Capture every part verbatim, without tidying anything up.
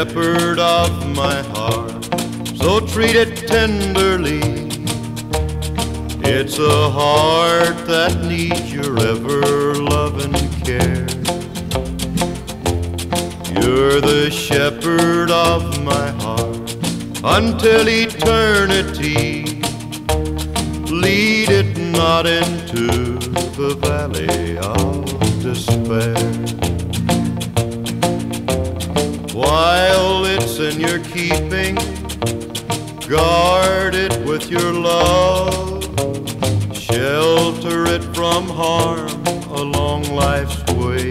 shepherd of my heart, so treat it tenderly. It's a heart that needs your ever-loving care. You're the shepherd of my heart until eternity. Lead it not into the valley of despair. While it's in your keeping, guard it with your love. Shelter it from harm along life's way.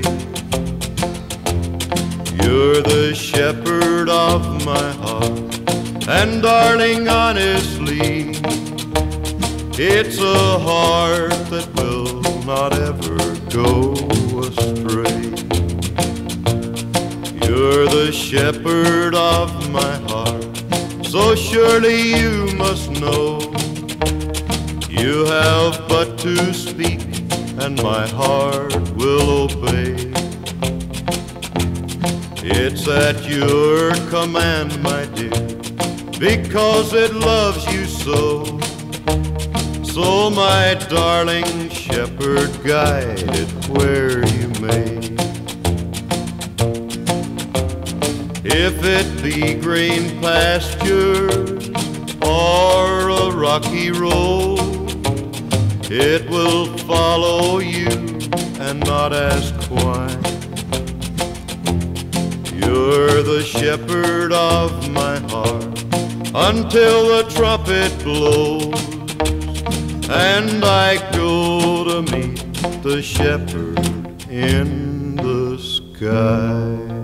You're the shepherd of my heart, and darling, honestly, it's a heart that will not ever go astray. You're the shepherd of my heart, so surely you must know. You have but to speak, and my heart will obey. It's at your command, my dear, because it loves you so. So, my darling shepherd, guide it where you may. If it be green pastures or a rocky road, it will follow you and not ask why. You're the shepherd of my heart until the trumpet blows, and I go to meet the shepherd in the sky.